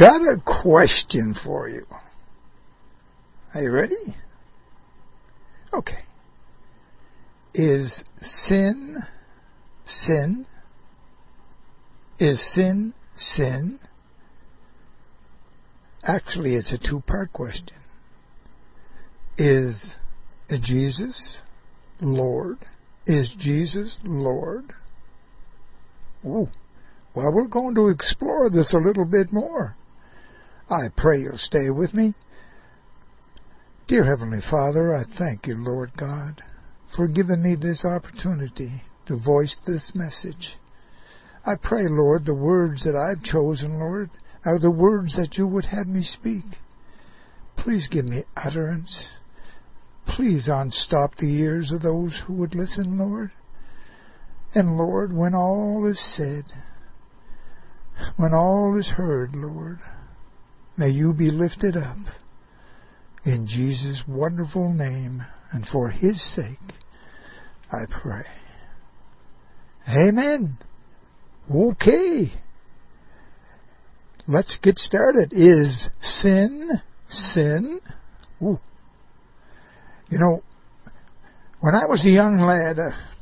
got a question for you. Are you ready? Okay. Is sin sin? Is sin sin? Actually, it's a two-part question. Is Jesus Lord? Is Jesus Lord? Ooh. Well, we're going to explore this a little bit more. I pray you'll stay with me. Dear Heavenly Father, I thank you, Lord God, for giving me this opportunity to voice this message. I pray, Lord, the words that I've chosen, Lord, are the words that you would have me speak. Please give me utterance. Please unstop the ears of those who would listen, Lord. And, Lord, when all is said, when all is heard, Lord, may you be lifted up. In Jesus' wonderful name, and for His sake, I pray. Amen. Okay. Let's get started. Is sin sin? Ooh. You know, when I was a young lad,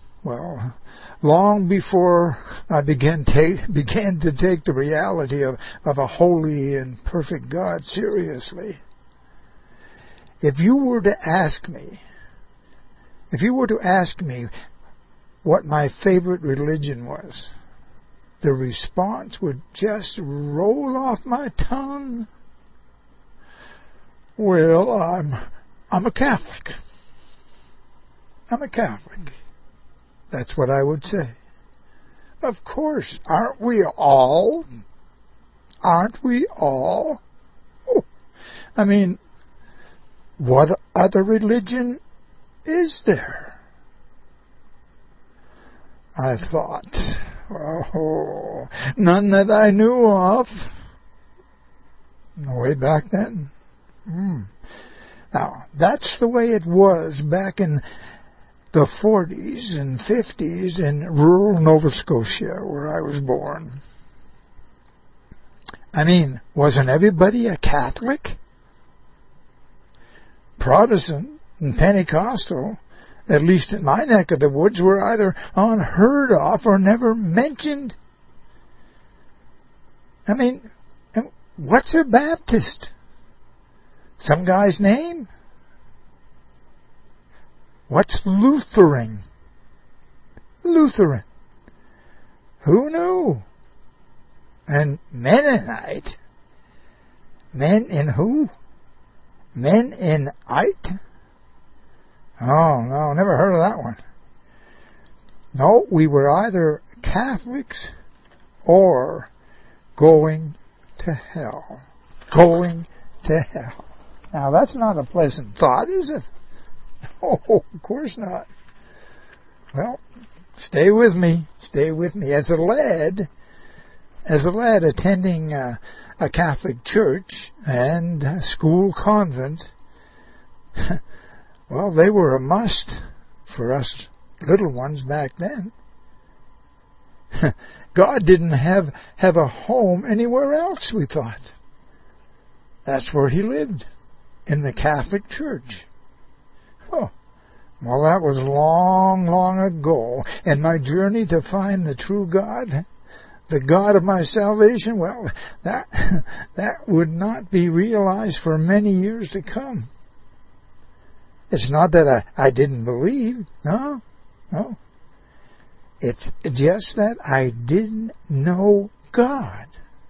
long before I began to take the reality of a holy and perfect God seriously, if you were to ask me what my favorite religion was, the response would just roll off my tongue. Well, I'm a Catholic. I'm a Catholic. That's what I would say. Of course, aren't we all? Aren't we all? Oh, I mean, what other religion is there? I thought, none that I knew of. Way back then. Now, that's the way it was back in the 40s and 50s in rural Nova Scotia, where I was born. I mean, wasn't everybody a Catholic? Protestant and Pentecostal, at least in my neck of the woods, were either unheard of or never mentioned. I mean, what's a Baptist? Some guy's name? What's Lutheran? Lutheran. Who knew? And Mennonite? Men in who? Mennonite? Oh, no, never heard of that one. No, we were either Catholics or going to hell. Going to hell. Now, that's not a pleasant thought, is it? Oh, of course not. Well, stay with me. Stay with me. As a lad attending a Catholic church and a school convent, well, they were a must for us little ones back then. God didn't have a home anywhere else, we thought. That's where He lived, in the Catholic Church. Oh, well, that was long, long ago. And my journey to find the true God, the God of my salvation, well, that would not be realized for many years to come. It's not that I didn't believe. No. It's just that I didn't know God.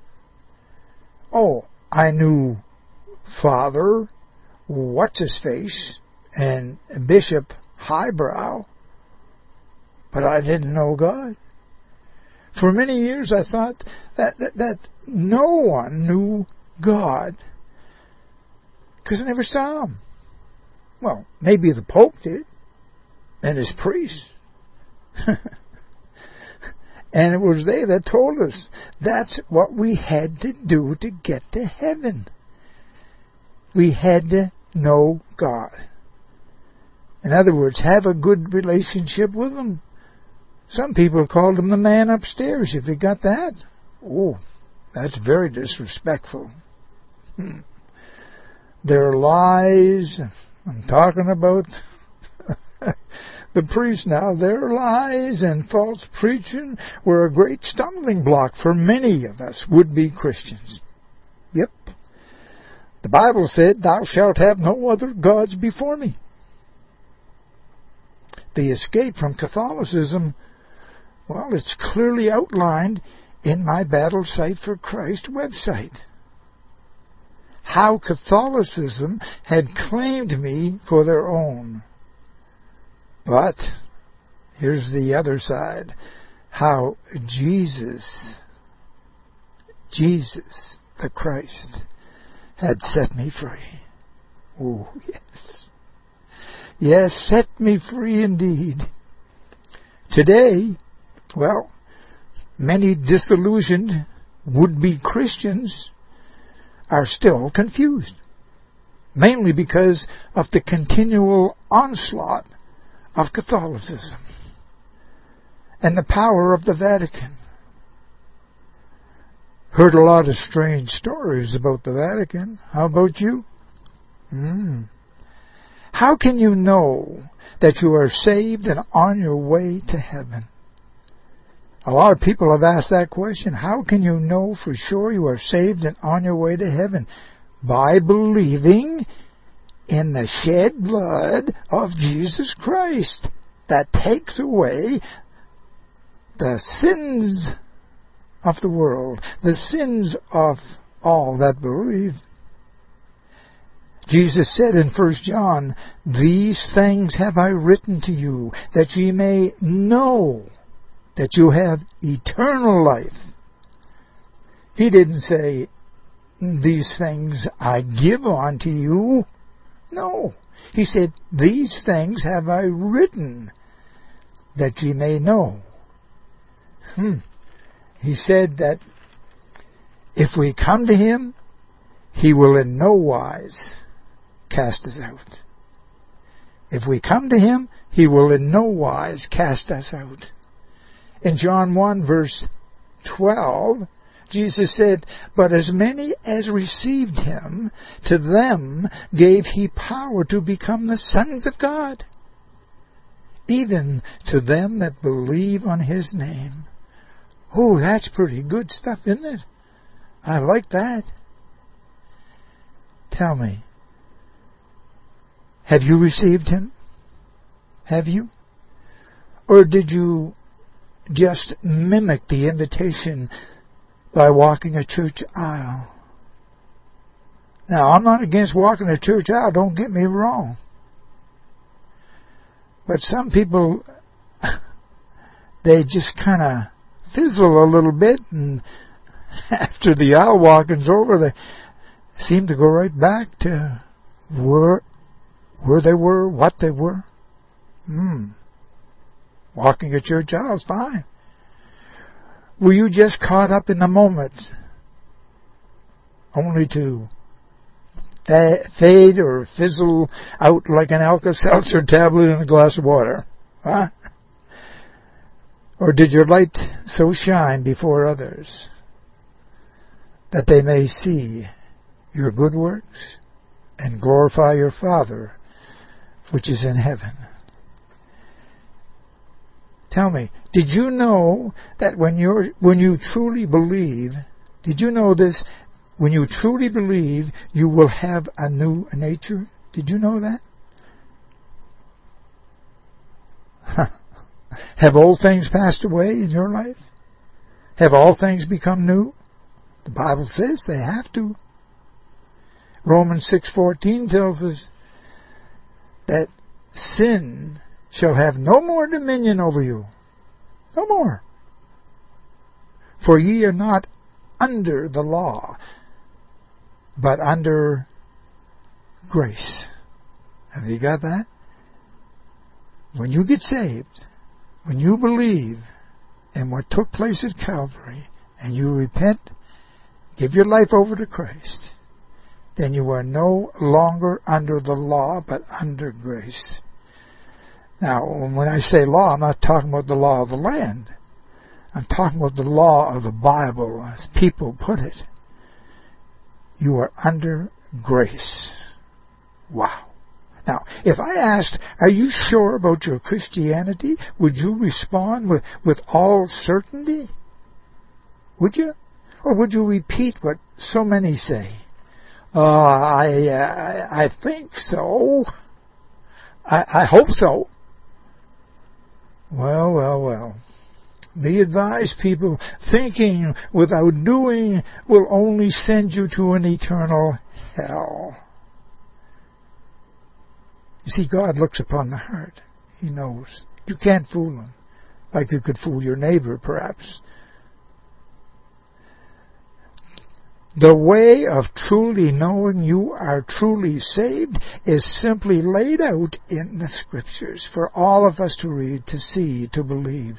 Oh, I knew Father What's-His-Face and Bishop Highbrow, but I didn't know God. For many years I thought that no one knew God because I never saw Him. Well, maybe the Pope did, and his priests. And it was they that told us that's what we had to do to get to heaven. We had to know God. In other words, have a good relationship with Him. Some people called Him the man upstairs. If you got that, oh, That's very disrespectful. Their lies, I'm talking about the priests now, their lies and false preaching were a great stumbling block for many of us would-be Christians. Yep. The Bible said, "Thou shalt have no other gods before me." The escape from Catholicism, well, it's clearly outlined in my Battle Sight for Christ website. How Catholicism had claimed me for their own. But here's the other side. How Jesus the Christ, had set me free. Oh, yes. Yes, set me free indeed. Today, well, many disillusioned would-be Christians are still confused, mainly because of the continual onslaught of Catholicism and the power of the Vatican. Heard a lot of strange stories about the Vatican. How about you? How can you know that you are saved and on your way to heaven? A lot of people have asked that question. How can you know for sure you are saved and on your way to heaven? By believing in the shed blood of Jesus Christ that takes away the sins of the world, the sins of all that believe. Jesus said in 1 John, "These things have I written to you, that ye may know that you have eternal life." He didn't say, "These things I give unto you." No. He said, "These things have I written, that ye may know." He said that if we come to Him, He will in no wise cast us out. If we come to Him, He will in no wise cast us out. In John 1 verse 12, Jesus said, "But as many as received Him, to them gave He power to become the sons of God, even to them that believe on His name." Oh, that's pretty good stuff, isn't it? I like that. Tell me, have you received Him? Have you? Or did you just mimic the invitation by walking a church aisle? Now, I'm not against walking a church aisle, don't get me wrong. But some people, they just kind of fizzle a little bit, and after the aisle walking's over, they seem to go right back to where they were, what they were. Walking a church aisle is fine. Were you just caught up in the moment, only to fade or fizzle out like an Alka-Seltzer tablet in a glass of water? Huh? Or did your light so shine before others that they may see your good works and glorify your Father which is in heaven? Tell me, did you know that when you truly believe, did you know this? When you truly believe, you will have a new nature? Did you know that? Have old things passed away in your life? Have all things become new? The Bible says they have to. Romans 6:14 tells us that sin shall have no more dominion over you. No more. For ye are not under the law, but under grace. Have you got that? When you get saved, when you believe in what took place at Calvary, and you repent, give your life over to Christ, then you are no longer under the law, but under grace. Now, when I say law, I'm not talking about the law of the land. I'm talking about the law of the Bible, as people put it. You are under grace. Wow. Now, if I asked, are you sure about your Christianity? Would you respond with all certainty? Would you? Or would you repeat what so many say? I think so. I hope so. Well. Be advised, people, thinking without doing will only send you to an eternal hell. You see, God looks upon the heart. He knows. You can't fool him, like you could fool your neighbor, perhaps. The way of truly knowing you are truly saved is simply laid out in the Scriptures for all of us to read, to see, to believe.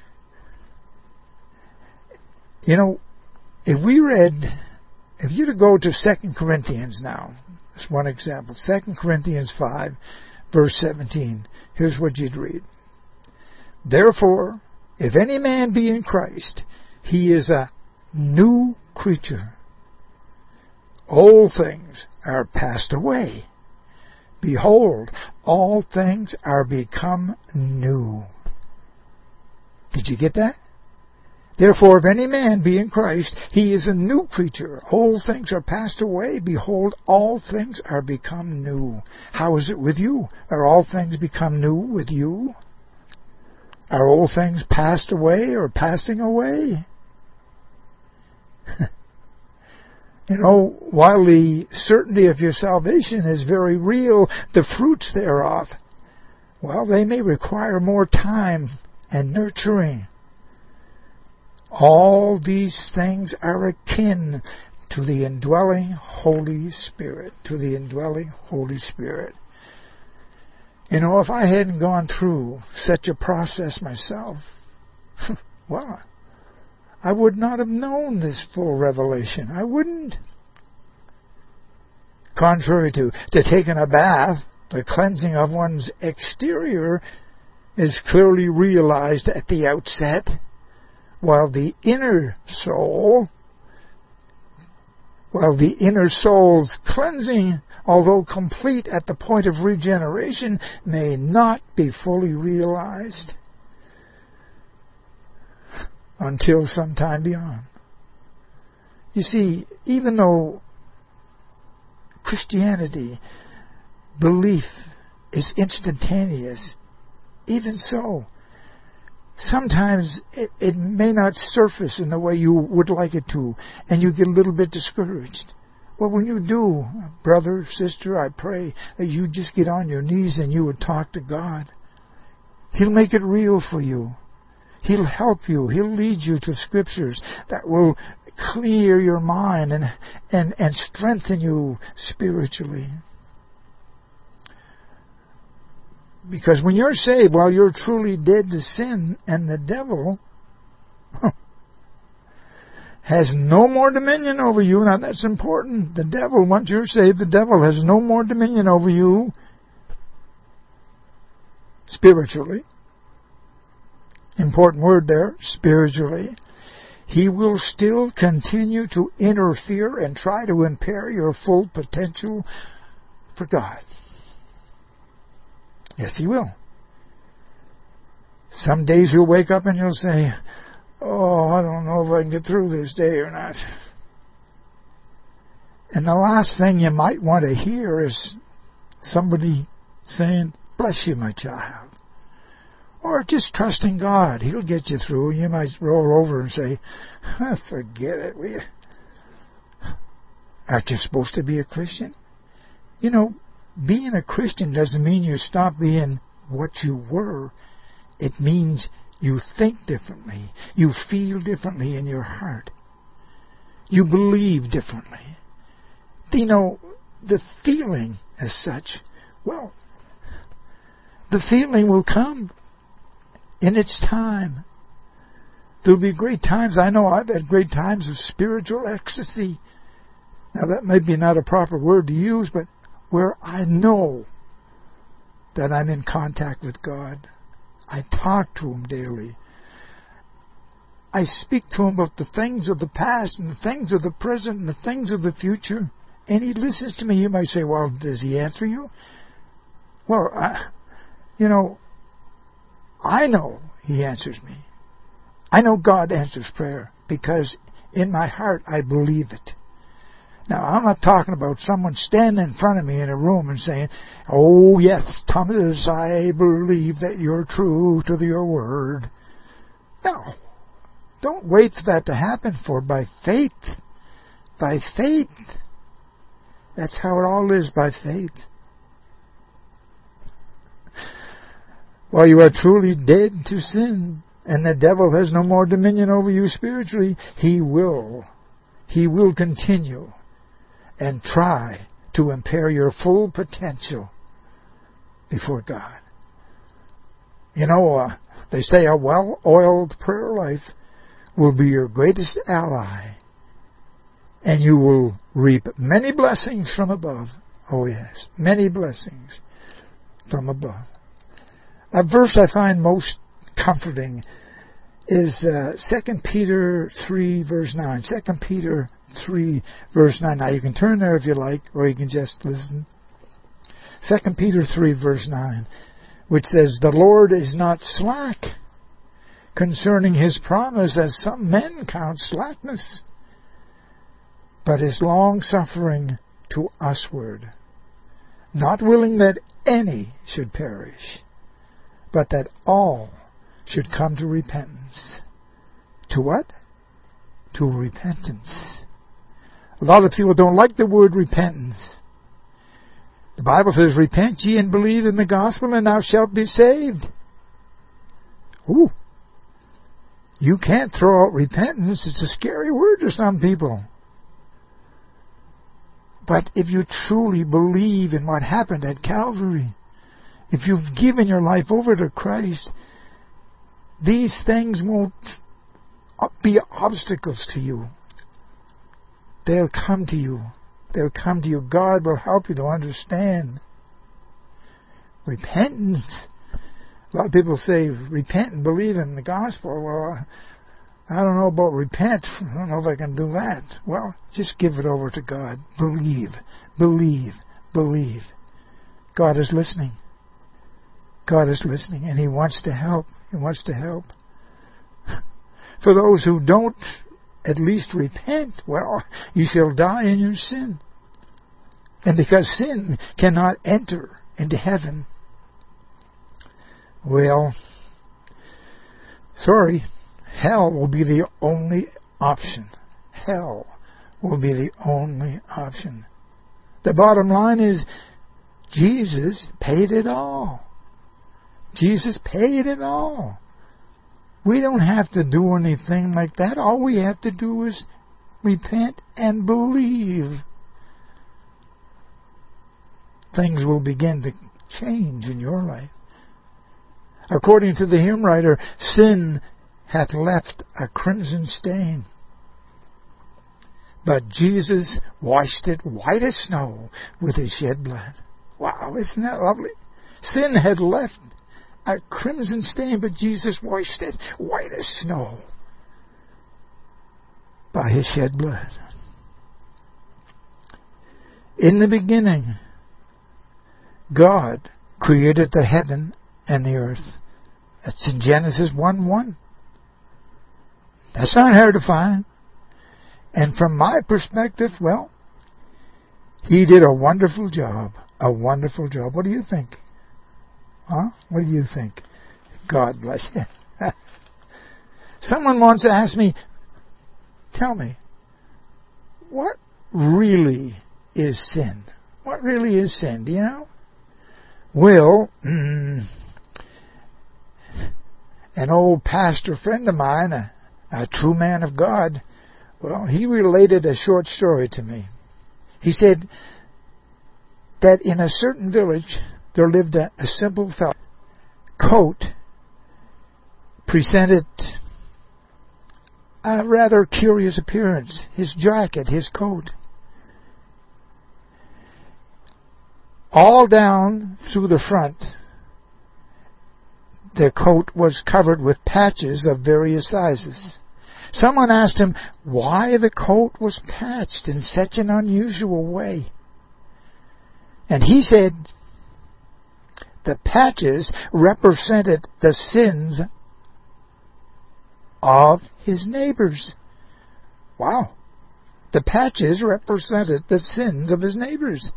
You know, if you were to go to 2 Corinthians now, that's one example, 2 Corinthians 5, verse 17, here's what you'd read. Therefore, if any man be in Christ, he is a new creature. Old things are passed away. Behold, all things are become new. Did you get that? Therefore, if any man be in Christ, he is a new creature. Old things are passed away. Behold, all things are become new. How is it with you? Are all things become new with you? Are old things passed away or passing away? You know, while the certainty of your salvation is very real, the fruits thereof, well, they may require more time and nurturing. All these things are akin to the indwelling Holy Spirit, You know, if I hadn't gone through such a process myself, well, I would not have known this full revelation. I wouldn't. Contrary to taking a bath, the cleansing of one's exterior is clearly realized at the outset, while the inner soul's cleansing, although complete at the point of regeneration, may not be fully realized until some time beyond. You see, even though Christianity, belief, is instantaneous, even so, sometimes it may not surface in the way you would like it to, and you get a little bit discouraged. Well, when you do, brother, sister, I pray that you just get on your knees and you would talk to God. He'll make it real for you. He'll help you. He'll lead you to Scriptures that will clear your mind and strengthen you spiritually. Because when you're saved, while you're truly dead to sin, and the devil has no more dominion over you. Now that's important. The devil, once you're saved, the devil has no more dominion over you spiritually. Important word there, spiritually. He will still continue to interfere and try to impair your full potential for God. Yes, he will. Some days you'll wake up and you'll say, oh, I don't know if I can get through this day or not. And the last thing you might want to hear is somebody saying, bless you, my child. Or just trusting God. He'll get you through. You might roll over and say, forget it, will you? Aren't you supposed to be a Christian? You know, being a Christian doesn't mean you stop being what you were. It means you think differently. You feel differently in your heart. You believe differently. You know, the feeling as such, well, the feeling will come in its time. There'll be great times. I know I've had great times of spiritual ecstasy. Now that may be not a proper word to use, but where I know that I'm in contact with God. I talk to Him daily. I speak to him about the things of the past and the things of the present and the things of the future, and he listens to me. You might say, well, does he answer you? Well, I know he answers me. I know God answers prayer because in my heart I believe it. Now, I'm not talking about someone standing in front of me in a room and saying, oh, yes, Thomas, I believe that you're true to your word. No. Don't wait for that to happen, for by faith. By faith. That's how it all is, by faith. While you are truly dead to sin, and the devil has no more dominion over you spiritually, he will continue and try to impair your full potential before God. They say a well-oiled prayer life will be your greatest ally, and you will reap many blessings from above. Oh yes, many blessings from above. A verse I find most comforting is 2 Peter 3 verse 9. 2 Peter 3 verse 9. Now you can turn there if you like, or you can just listen. 2 Peter 3 verse 9, which says, the Lord is not slack concerning his promise, as some men count slackness, but is long-suffering to usward, not willing that any should perish, but that all should come to repentance. To what? To repentance. A lot of people don't like the word repentance. The Bible says, repent ye and believe in the gospel, and thou shalt be saved. Ooh. You can't throw out repentance. It's a scary word to some people. But if you truly believe in what happened at Calvary, if you've given your life over to Christ, these things won't be obstacles to you. They'll come to you. They'll come to you. God will help you to understand. Repentance. A lot of people say, repent and believe in the gospel. Well, I don't know about repent. I don't know if I can do that. Well, just give it over to God. Believe, believe, believe. God is listening. God is listening, and He wants to help. He wants to help. For those who don't at least repent, well, you shall die in your sin. And because sin cannot enter into heaven, well, sorry, hell will be the only option. Hell will be the only option. The bottom line is, Jesus paid it all. Jesus paid it all. We don't have to do anything like that. All we have to do is repent and believe. Things will begin to change in your life. According to the hymn writer, sin hath left a crimson stain, but Jesus washed it white as snow with His shed blood. Wow, isn't that lovely? Sin had left a crimson stain, but Jesus washed it white as snow by His shed blood. In the beginning, God created the heaven and the earth. That's in Genesis 1:1. That's not hard to find. And from my perspective, well, He did a wonderful job. A wonderful job. What do you think? Huh? What do you think? God bless you. Someone once asked me, tell me, what really is sin? What really is sin? Do you know? Well, an old pastor friend of mine, a true man of God, well, he related a short story to me. He said that in a certain village there lived a simple fellow. Coat presented a rather curious appearance. His jacket, his coat. All down through the front, the coat was covered with patches of various sizes. Someone asked him why the coat was patched in such an unusual way. And he said the patches represented the sins of his neighbors. Wow. The patches represented the sins of his neighbors.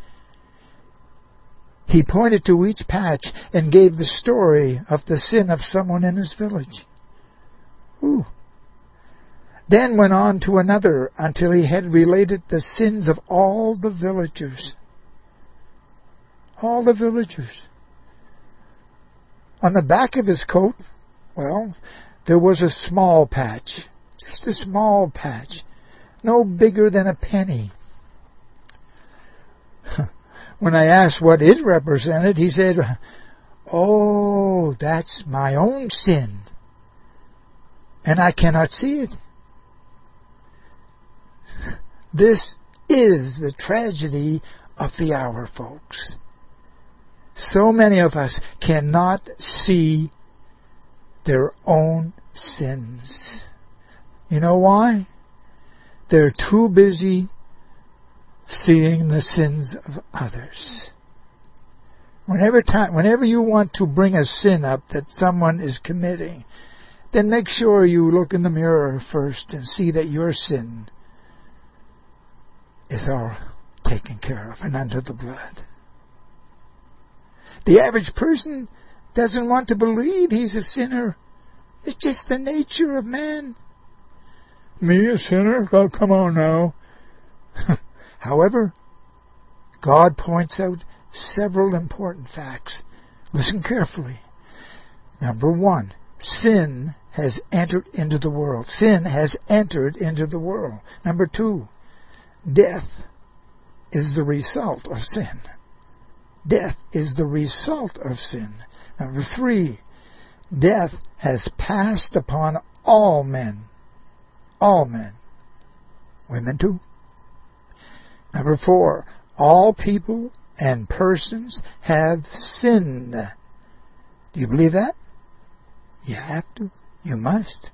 He pointed to each patch and gave the story of the sin of someone in his village. Ooh. Then went on to another until he had related the sins of all the villagers. All the villagers. On the back of his coat, well, there was a small patch. Just a small patch. No bigger than a penny. When I asked what it represented, he said, "Oh, that's my own sin. And I cannot see it." This is the tragedy of the hour, folks. So many of us cannot see their own sins. You know why? They're too busy seeing the sins of others. Whenever you want to bring a sin up that someone is committing, then make sure you look in the mirror first and see that your sin is all taken care of and under the blood. The average person doesn't want to believe he's a sinner. It's just the nature of man. Me, a sinner? Oh, come on now. However, God points out several important facts. Listen carefully. Number one, sin has entered into the world. Sin has entered into the world. Number two, death is the result of sin. Death is the result of sin. Number three, death has passed upon all men. All men. Women too. Number four, all people and persons have sinned. Do you believe that? You have to. You must.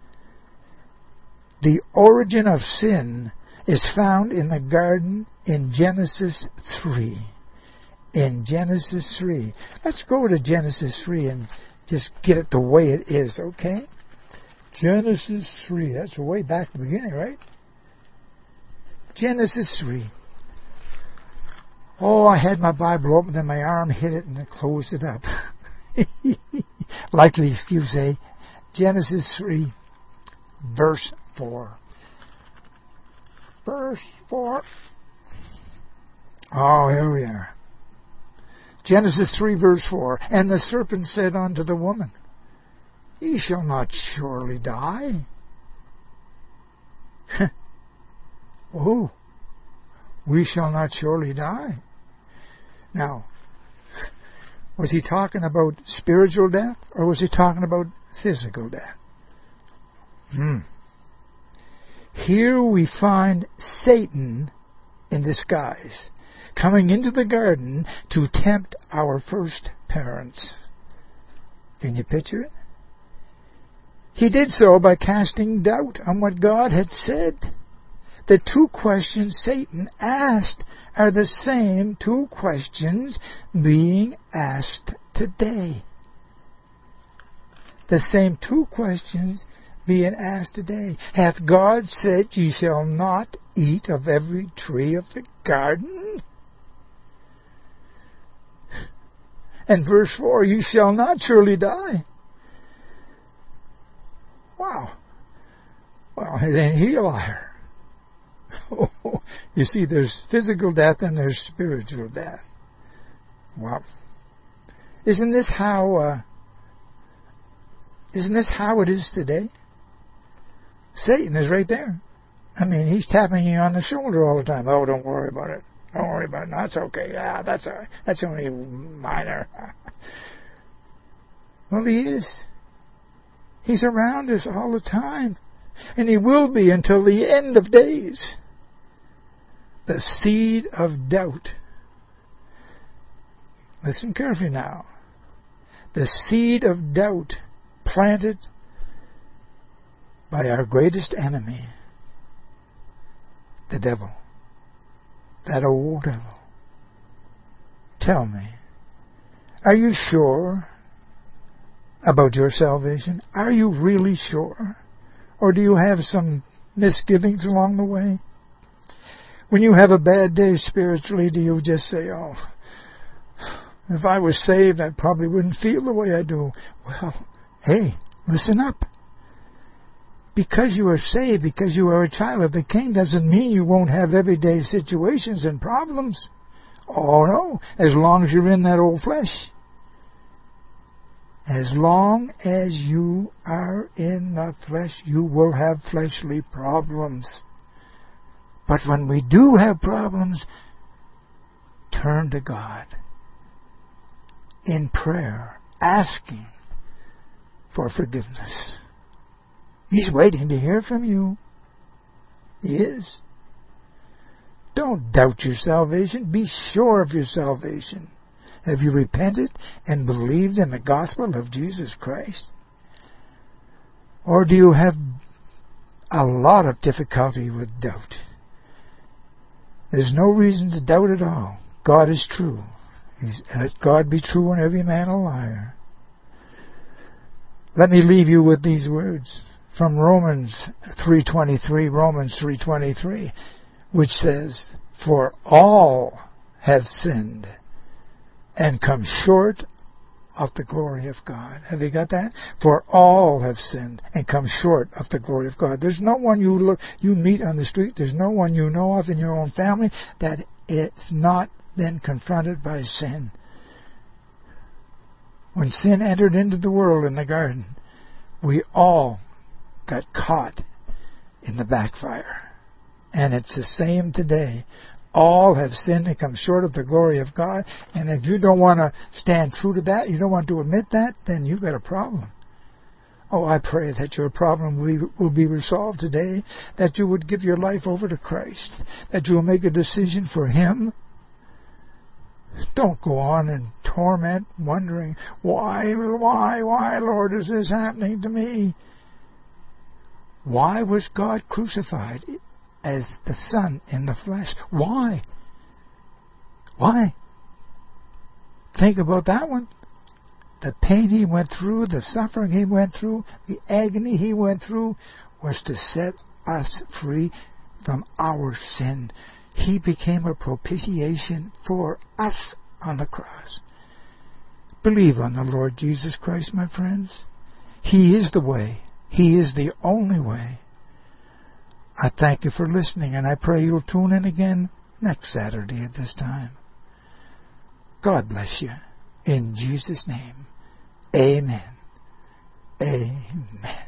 The origin of sin is found in the garden in Genesis 3. In Genesis 3. Let's go to Genesis 3 and just get it the way it is, okay? Genesis 3. That's way back at the beginning, right? Genesis 3. Oh, I had my Bible open, then my arm hit it and it closed it up. Likely excuse, eh? Genesis 3, verse 4. Verse 4. Oh, here we are. Genesis 3, verse 4. And the serpent said unto the woman, Ye shall not surely die. Oh, we shall not surely die. Now, was he talking about spiritual death or was he talking about physical death? Here we find Satan in disguise, coming into the garden to tempt our first parents. Can you picture it? He did so by casting doubt on what God had said. The two questions Satan asked are the same two questions being asked today. The same two questions being asked today. Hath God said, Ye shall not eat of every tree of the garden? And verse 4, Ye shall not surely die. Wow. Well, ain't he a liar? You see, there's physical death and there's spiritual death. Wow. Isn't this how it is today? Satan is right there. I mean, he's tapping you on the shoulder all the time. Oh, don't worry about it. Don't worry about it. No, that's okay. Yeah, that's all right. That's only minor. Well, he is. He's around us all the time. And he will be until the end of days. The seed of doubt. Listen carefully now. The seed of doubt planted by our greatest enemy, the devil, that old devil. Tell me, are you sure about your salvation? Are you really sure? Or do you have some misgivings along the way? When you have a bad day spiritually, do you just say, oh, if I was saved, I probably wouldn't feel the way I do? Well, hey, listen up. Because you are saved, because you are a child of the King, doesn't mean you won't have everyday situations and problems. Oh no, as long as you're in that old flesh. As long as you are in the flesh, you will have fleshly problems. But when we do have problems, turn to God in prayer, asking for forgiveness. He's waiting to hear from you. He is. Don't doubt your salvation. Be sure of your salvation. Have you repented and believed in the gospel of Jesus Christ? Or do you have a lot of difficulty with doubt? There's no reason to doubt at all. God is true. Let God be true and every man a liar. Let me leave you with these words from Romans 3:23, which says, "For all have sinned and come short of the glory of God." Have you got that? For all have sinned and come short of the glory of God. There's no one you meet on the street, there's no one you know of in your own family that it's not been confronted by sin. When sin entered into the world in the garden, we all got caught in the backfire. And it's the same today. All have sinned and come short of the glory of God. And if you don't want to stand true to that, you don't want to admit that, then you've got a problem. Oh, I pray that your problem will be resolved today, that you would give your life over to Christ, that you will make a decision for Him. Don't go on in torment, wondering, why, Lord, is this happening to me? Why was God crucified as the Son in the flesh? Why? Why? Think about that one. The pain He went through, the suffering He went through, the agony He went through was to set us free from our sin. He became a propitiation for us on the cross. Believe on the Lord Jesus Christ, my friends. He is the way. He is the only way. I thank you for listening, and I pray you'll tune in again next Saturday at this time. God bless you. In Jesus' name, amen. Amen.